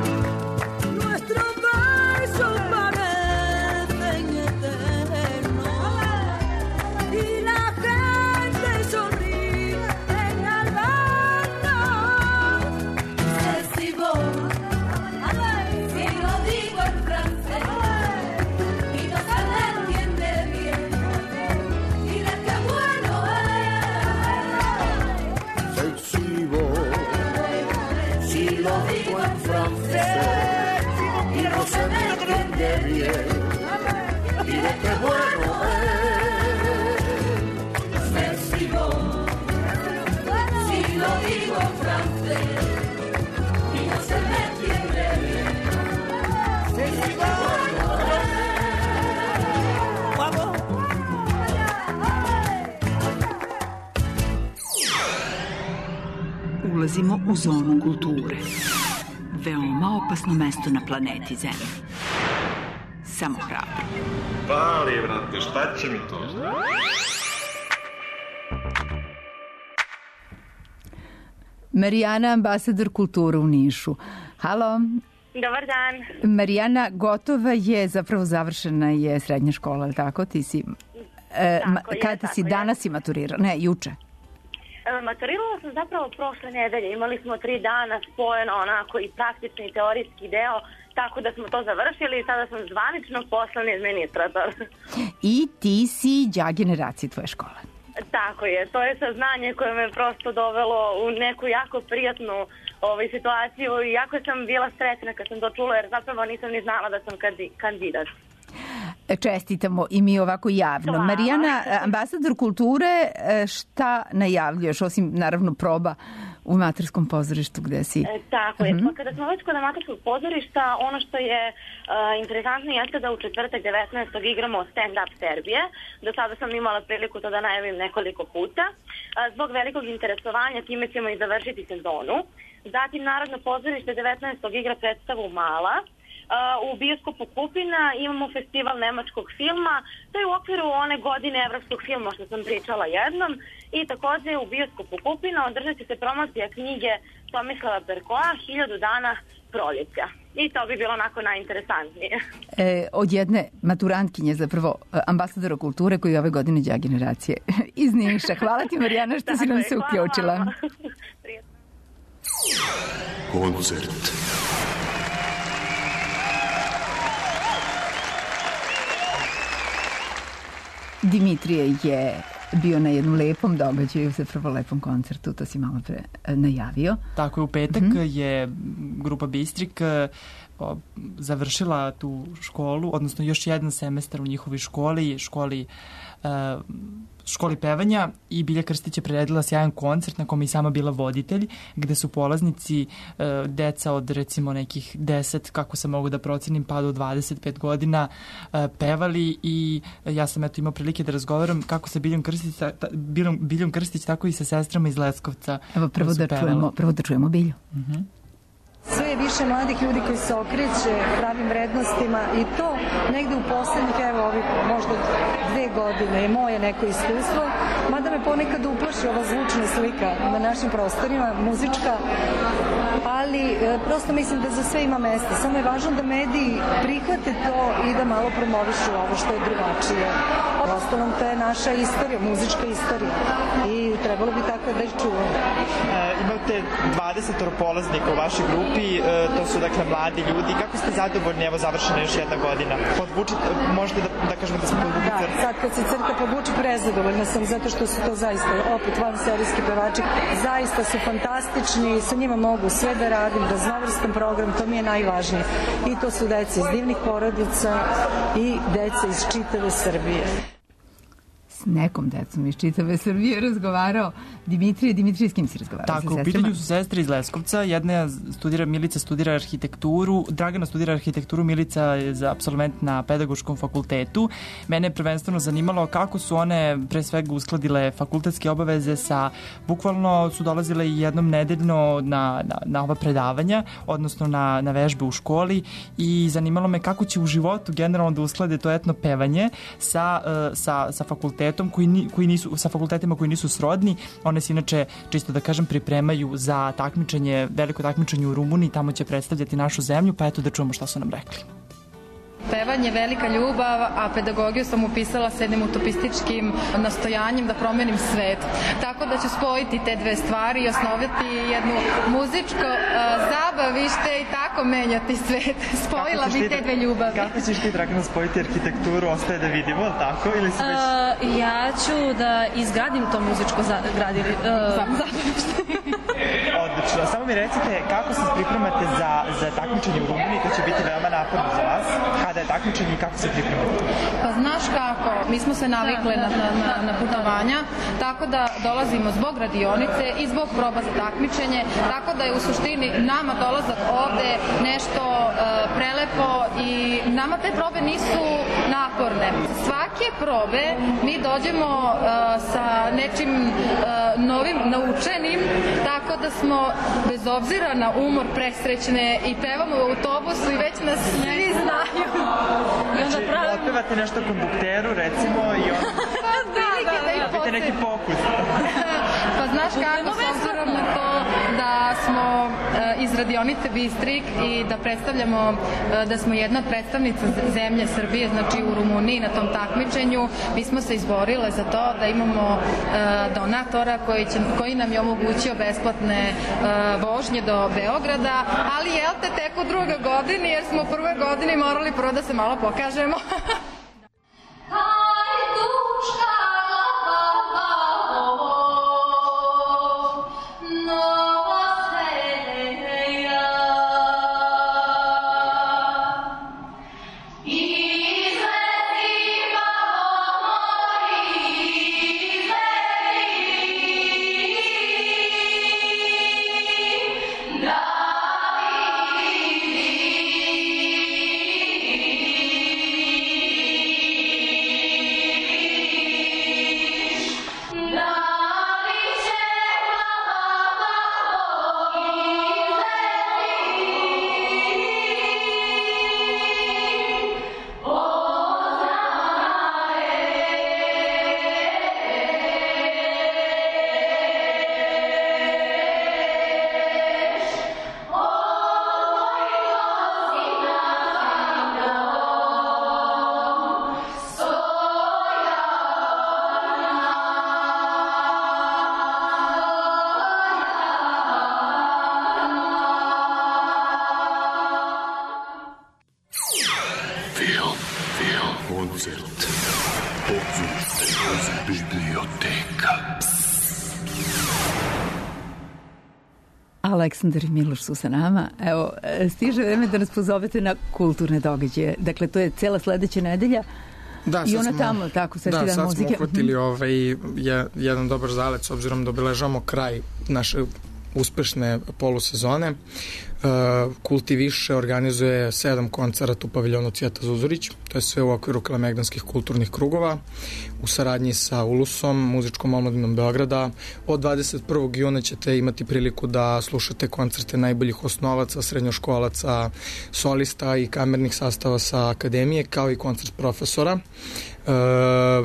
sigue bien y de qué bueno es. C'est si bon, si lo digo en francés, y no se me entiende bien. C'est si bueno es. Vamos. Ulazimo u zonu kulture. Veoma opasno mesto na planeti Zemlji. Samo hrabro. Pali, brate, šta će mi to? Marijana, ambasador kulture u Nišu. Halo. Dobar dan. Marijana, gotova je, zapravo završena je srednja škola, ali tako? Ti si... E, tako ma, je, kada tako si je. danas si maturirala? Ne, juče. Maturirala sam zapravo prošle nedelje. Imali smo tri dana spojeno onako i praktični i teorijski deo, tako da smo to završili i sada sam zvanično poslani administrator. I ti si đak generacije tvoje škole. Tako je, to je saznanje koje me prosto dovelo u neku jako prijatnu ovaj, situaciju i jako sam bila sretna kad sam to čula jer zapravo nisam ni znala da sam kandidat. Čestitamo i mi ovako javno. Hvala. Marijana, ambasador kulture, šta najavljuješ, osim naravno proba u Amaterskom pozorištu gde si? E, tako je. Uh-huh. Pa kada smo već kod Amaterskog pozorišta, ono što je uh, interesantno jeste da u četvrtak devetnaestog igramo stand-up Serbije. Do sada sam imala priliku to da najavim nekoliko puta. Uh, zbog velikog interesovanja time ćemo i završiti sezonu. Zatim Narodno pozorište devetnaestog igra predstavu Mala. U bioskopu Kupina imamo festival nemačkog filma, to je u okviru one godine evropskog filma što sam pričala jednom i takođe u bioskopu Kupina održat će se promocija knjige Tomislava Perkoa Hiljadu dana proljeća. I to bi bilo onako najinteresantnije. E, od jedne maturantkinje, zapravo ambasadora kulture koji je ove godine đak generacije iz Niša. Hvala ti, Marijana, što si nam se uključila. Koncert. Dimitrije je bio na jednom lepom događaju, zapravo lepom koncertu, to si malo pre najavio. Tako je, u petak uh-huh. je grupa Bistrik o, završila tu školu, odnosno još jedan semestar u njihovoj školi, školi uh, školi pevanja i Bilja Krstić je priredila sjajan koncert na kom je sama bila voditelj, gde su polaznici e, deca od recimo nekih deset, kako se mogu da procenim, pa do dvadeset pet godina e, pevali i ja sam eto imao prilike da razgovaram kako sa Biljom Krstić, ta, Biljom, Biljom Krstić, tako i sa sestrama iz Leskovca. Evo prvo da čujemo, prvo da čujemo Bilju. Mhm. Uh-huh. Sve je više mladih ljudi koji se okreće pravim vrednostima i to negde u poslednjih, evo ovih možda dve godine je moje neko iskustvo, mada me ponekad uplaši ova zvučna slika na našim prostorima, muzička, ali e, prosto mislim da za sve ima mesta. Samo je važno da mediji prihvate to i da malo promovišu ovo što je drugačije. Ostalom, to je naša istorija, muzička istorija i trebalo bi tako da ih čuvamo. E, imate dvadeset polaznika u vašoj grupi, e, to su dakle mladi ljudi. Kako ste zadovoljni, evo završena još jedna godina? Podvuči, možete da, da kažemo da se podvuči crta? Da, sad kad se crta podvuči, prezadovoljna sam zato što su to zaista opet vanserijski pevači. Zaista su fantastični, sa njima mogu sve da radim, raznovrstan program, to mi je najvažnije. I to su deca iz divnih porodica i deca iz čitave Srbije. S nekom decom iz čitave Srbije razgovarao Dimitrije. Dimitrije, s kim si razgovarao? Tako, u pitanju su sestre iz Leskovca. Jedna studira, Milica studira arhitekturu, Dragana studira arhitekturu, Milica je za apsolvent na pedagoškom fakultetu. Mene je prvenstveno zanimalo kako su one pre svega uskladile fakultetske obaveze sa, bukvalno su dolazile jednom nedeljno na, na, na ova predavanja, odnosno na, na vežbe u školi i zanimalo me kako će u životu generalno da usklade to etno pevanje sa, sa, sa fakultetom Koji, ni, koji nisu, sa fakultetima koji nisu srodni. One se inače, čisto da kažem, pripremaju za takmičenje, veliko takmičenje u Rumuniji, tamo će predstavljati našu zemlju, pa eto da čujemo šta su nam rekli. Pevanje je velika ljubav, a pedagogiju sam upisala s jednim utopističkim nastojanjem da promenim svet. Tako da ću spojiti te dve stvari i osnoviti jednu muzičko uh, zabavište i tako menjati svet. Spojila bi te dve ljubavi. Kako ćeš ti, Dragana, spojiti arhitekturu, ostaje da vidimo, tako? Ili si već... uh, ja ću da izgradim to muzičko za, gradili, uh, zabavište. Odlično. Samo mi recite kako se pripremate za, za takmičenje u Rumuniji, to će biti veoma naporno za vas. Kada je takmičenje i kako se pripremate? Pa znaš kako, mi smo se navikli na, na, na putovanja, tako da dolazimo zbog radionice i zbog proba za takmičenje, tako da je u suštini nama dolazak ovde nešto uh, prelepo i nama te probe nisu naporne. Svake probe mi dođemo uh, sa nečim uh, novim naučenim, tako da smo bez obzira na umor presrećne i pevamo u autobusu i već nas svi znaju. I onda pravi... otpevate nešto kondukteru recimo i onda... da, da, da, da, da, neki pokus. Pa znaš kako, s obzirom na to da smo uh, iz radionice Bistrik i da predstavljamo, uh, da smo jedna predstavnica zemlje Srbije, znači u Rumuniji na tom takmičenju, mi smo se izborile za to da imamo uh, donatora koji, će, koji nam je omogućio besplatne uh, vožnje do Beograda, ali jel te tek u drugoj godini, jer smo u prvoj godini morali prvo da se malo pokažemo. Aleksandar i Miloš su sa nama. Evo, stiže vreme da nas pozovete na kulturne događaje. Dakle, to je cela sledeća nedelja. Da, i ona smo, tamo, tako, sa da, dan sad muzike. smo uhvatili ovaj, je, jedan dobar zalet s obzirom da obeležavamo kraj naše uspešne polusezone. Uh, Kultiviše organizuje sedam koncerata u paviljonu Cvijeta Zuzorić, to je sve u okviru kalemegdanskih kulturnih krugova, u saradnji sa Ulusom, muzičkom omladinom Beograda. Od dvadeset prvog juna ćete imati priliku da slušate koncerte najboljih osnovaca, srednjoškolaca, solista i kamernih sastava sa akademije, kao i koncert profesora. Uh,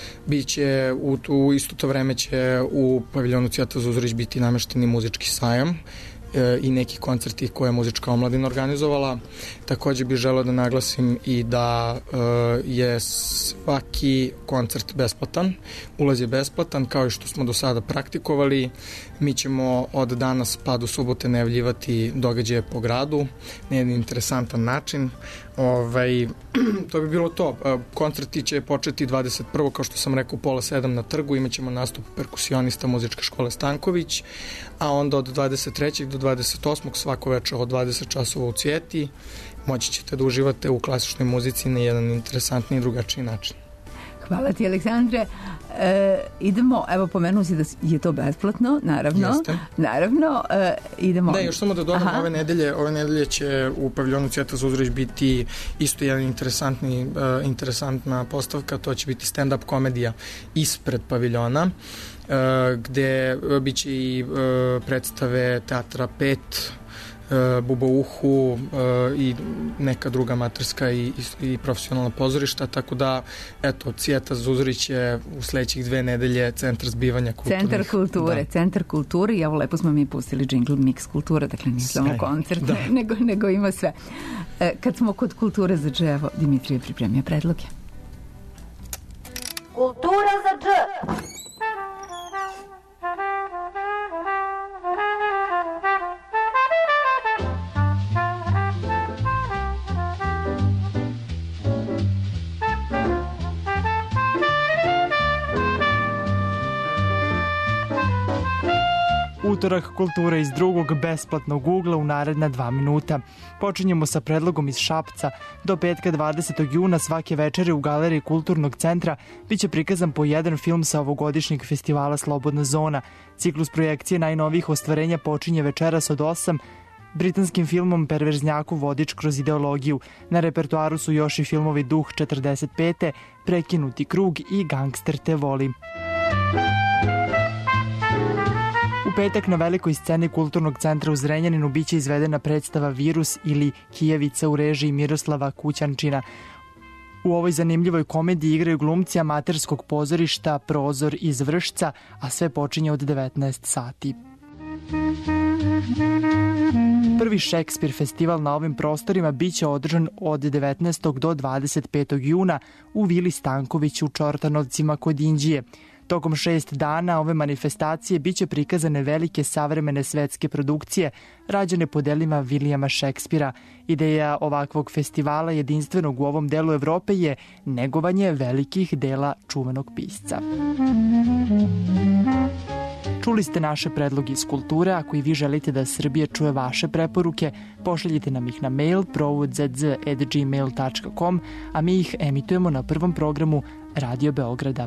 Biće u, u isto to vreme će u paviljonu Cvijeta Zuzorić biti namešteni muzički sajam i neki koncerti koje je muzička omladina organizovala. Takođe bih želeo da naglasim i da uh, je svaki koncert besplatan, ulaz je besplatan, kao i što smo do sada praktikovali. Mi ćemo od danas pa do subote najavljivati događaje po gradu na jedan interesantan način. Ovaj, to bi bilo to. Koncerti će početi dvadeset prvog kao što sam rekao, pola sedam na trgu, imat ćemo nastup perkusionista muzičke škole Stanković, a onda od dvadeset trećeg do dvadeset osmog svako večer od dvadeset časova u Cvijeti moći ćete da uživate u klasičnoj muzici na jedan interesantni i drugačiji način. Hvala ti, Aleksandre. E, idemo, evo pomenuo si da je to besplatno, naravno. Jeste. Naravno, e, idemo. Da, još samo da dodam, ove nedelje, ove nedelje će u paviljonu Cvijeta Zuzorić biti isto jedan interesantni, uh, interesantna postavka, to će biti stand-up komedija ispred paviljona, uh, gde biće i uh, predstave teatra pet, Buba Uhu uh, i neka druga amaterska i, i, i profesionalna pozorišta, tako da eto, Cvijeta Zuzorić je u sledećih dve nedelje centar zbivanja kulturnih. Centar kulture, da. Centar kulture i evo lepo smo mi pustili jingle mix kultura, dakle nije samo koncert, da. nego, nego ima sve. E, kad smo kod kulture za dž, evo Dimitrije pripremio predloge. Kultura za dž. U Utorak kultura iz drugog besplatnog ugla u naredna dva minuta. Počinjemo sa predlogom iz Šapca. Do petka dvadesetog juna svake večere u Galeriji Kulturnog centra biće prikazan po jedan film sa ovogodišnjeg festivala Slobodna zona. Ciklus projekcije najnovijih ostvarenja počinje večeras od osam britanskim filmom Perverznjaku vodič kroz ideologiju. Na repertoaru su još i filmovi Duh četrdeset pete, Prekinuti krug i Gangster te voli. U petak na velikoj sceni Kulturnog centra u Zrenjaninu biće izvedena predstava Virus ili Kijevica u režiji Miroslava Kućančina. U ovoj zanimljivoj komediji igraju glumci amaterskog pozorišta Prozor iz Vršca, a sve počinje od devetnaest sati. Prvi Šekspir festival na ovim prostorima biće održan od devetnaestog do dvadeset petog juna u Vili Stanković u Čortanovcima kod Inđije. Tokom šest dana ove manifestacije biće prikazane velike savremene svetske produkcije rađene po delima Vilijama Šekspira. Ideja ovakvog festivala jedinstvenog u ovom delu Evrope je negovanje velikih dela čuvenog pisca. Čuli ste naše predloge iz kulture. Ako i vi želite da Srbija čuje vaše preporuke, pošaljite nam ih na mail provod z z at gmail dot com, a mi ih emitujemo na prvom programu Radio Beograda.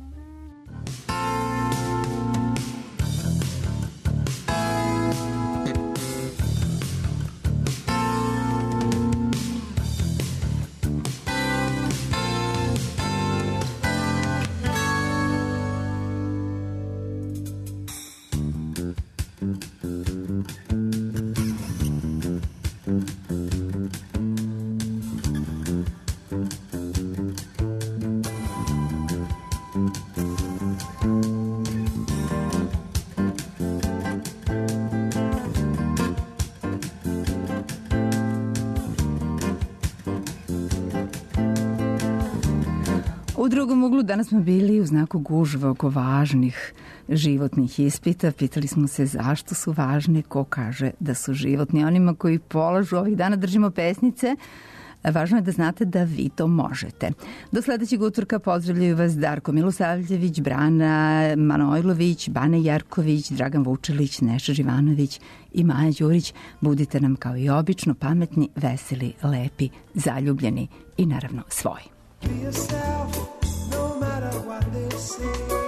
U drugom uglu danas smo bili u znaku gužve oko važnih životnih ispita. Pitali smo se zašto su važni, ko kaže da su životni. Onima koji polažu ovih dana držimo pesnice. Važno je da znate da vi to možete. Do sledećeg utorka pozdravljaju vas Darko Milosavljević, Brana Manojlović, Bane Jarković, Dragan Vučelić, Neša Živanović i Maja Đurić. Budite nam kao i obično pametni, veseli, lepi, zaljubljeni i naravno svoji. Be yourself, no matter what they say.